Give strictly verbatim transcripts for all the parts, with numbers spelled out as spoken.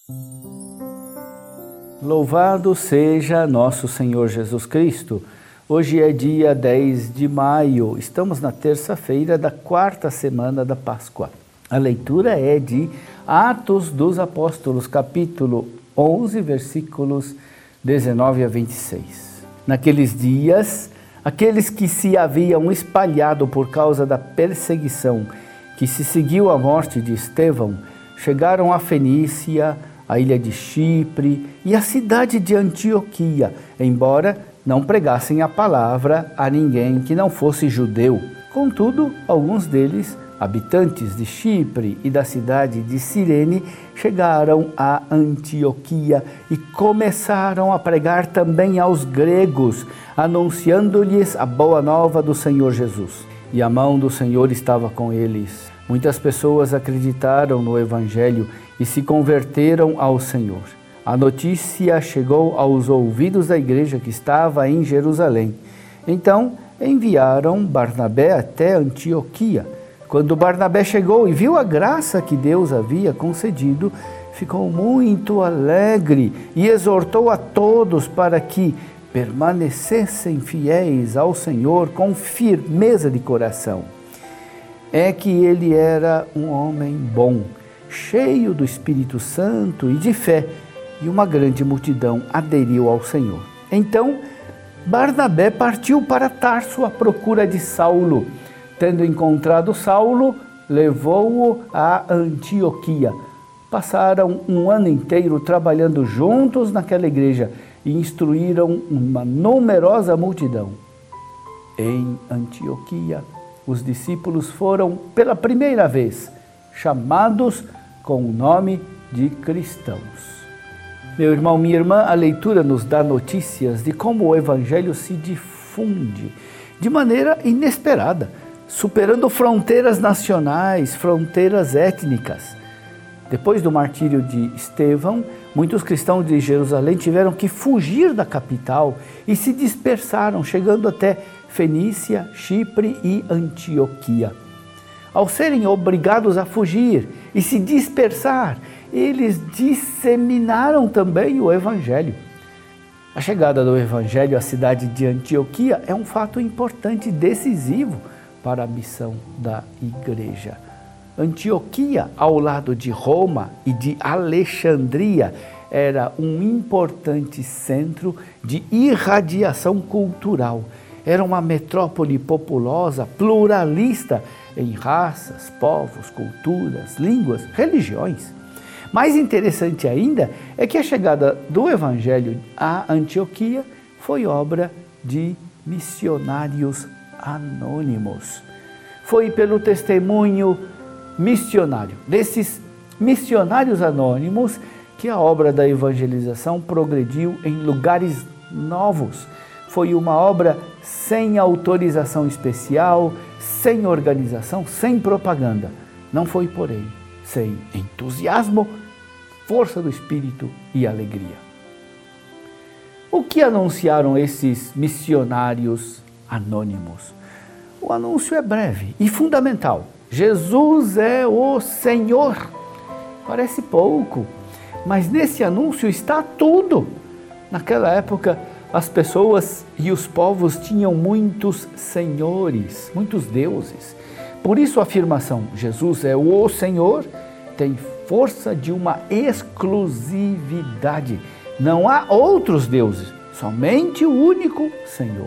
Louvado seja nosso Senhor Jesus Cristo. Hoje é dia dez de maio, estamos na terça-feira da quarta semana da Páscoa. A leitura é de Atos dos Apóstolos, capítulo onze, versículos dezenove a vinte e seis. Naqueles dias, aqueles que se haviam espalhado por causa da perseguição que se seguiu à morte de Estevão, chegaram a Fenícia, a ilha de Chipre e a cidade de Antioquia, embora não pregassem a palavra a ninguém que não fosse judeu. Contudo, alguns deles, habitantes de Chipre e da cidade de Cirene, chegaram a Antioquia e começaram a pregar também aos gregos, anunciando-lhes a boa nova do Senhor Jesus. E a mão do Senhor estava com eles. Muitas pessoas acreditaram no Evangelho e se converteram ao Senhor. A notícia chegou aos ouvidos da igreja que estava em Jerusalém. Então enviaram Barnabé até Antioquia. Quando Barnabé chegou e viu a graça que Deus havia concedido, ficou muito alegre e exortou a todos para que permanecessem fiéis ao Senhor com firmeza de coração. É que ele era um homem bom, cheio do Espírito Santo e de fé, e uma grande multidão aderiu ao Senhor. Então, Barnabé partiu para Tarso à procura de Saulo. Tendo encontrado Saulo, levou-o a Antioquia. Passaram um ano inteiro trabalhando juntos naquela igreja e instruíram uma numerosa multidão. Em Antioquia, os discípulos foram, pela primeira vez, chamados com o nome de cristãos. Meu irmão, minha irmã, a leitura nos dá notícias de como o Evangelho se difunde de maneira inesperada, superando fronteiras nacionais, fronteiras étnicas. Depois do martírio de Estevão, muitos cristãos de Jerusalém tiveram que fugir da capital e se dispersaram, chegando até Fenícia, Chipre e Antioquia. Ao serem obrigados a fugir e se dispersar, eles disseminaram também o Evangelho. A chegada do Evangelho à cidade de Antioquia é um fato importante e decisivo para a missão da igreja. Antioquia, ao lado de Roma e de Alexandria, era um importante centro de irradiação cultural. Era uma metrópole populosa, pluralista em raças, povos, culturas, línguas, religiões. Mais interessante ainda é que a chegada do Evangelho a Antioquia foi obra de missionários anônimos. Foi pelo testemunho missionário desses missionários anônimos que a obra da evangelização progrediu em lugares novos. Foi uma obra sem autorização especial, sem organização, sem propaganda. Não foi, porém, sem entusiasmo, força do Espírito e alegria. O que anunciaram esses missionários anônimos? O anúncio é breve e fundamental. Jesus é o Senhor. Parece pouco, mas nesse anúncio está tudo. Naquela época, as pessoas e os povos tinham muitos senhores, muitos deuses. Por isso a afirmação, Jesus é o Senhor, tem força de uma exclusividade. Não há outros deuses, somente o único Senhor.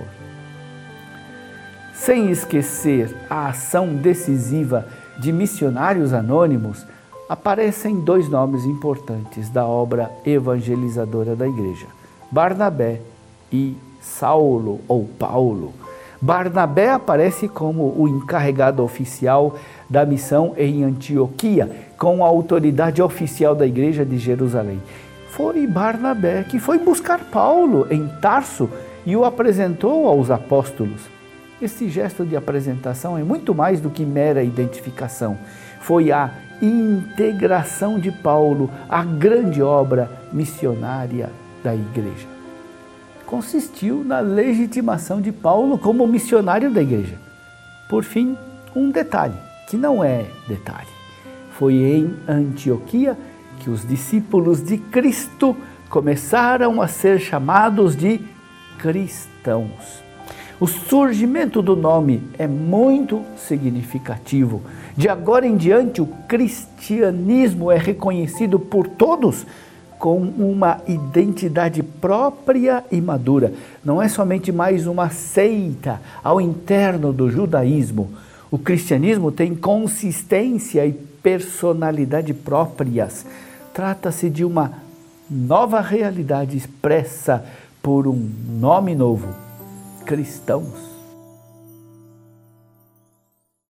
Sem esquecer a ação decisiva de missionários anônimos, aparecem dois nomes importantes da obra evangelizadora da igreja: Barnabé e Saulo ou Paulo. Barnabé aparece como o encarregado oficial da missão em Antioquia, com a autoridade oficial da igreja de Jerusalém. Foi Barnabé que foi buscar Paulo em Tarso e o apresentou aos apóstolos. Esse gesto de apresentação é muito mais do que mera identificação. Foi a integração de Paulo à grande obra missionária da igreja. Consistiu na legitimação de Paulo como missionário da igreja. Por fim, um detalhe, que não é detalhe. Foi em Antioquia que os discípulos de Cristo começaram a ser chamados de cristãos. O surgimento do nome é muito significativo. De agora em diante, o cristianismo é reconhecido por todos com uma identidade própria e madura. Não é somente mais uma seita ao interno do judaísmo. O cristianismo tem consistência e personalidade próprias. Trata-se de uma nova realidade expressa por um nome novo: cristãos.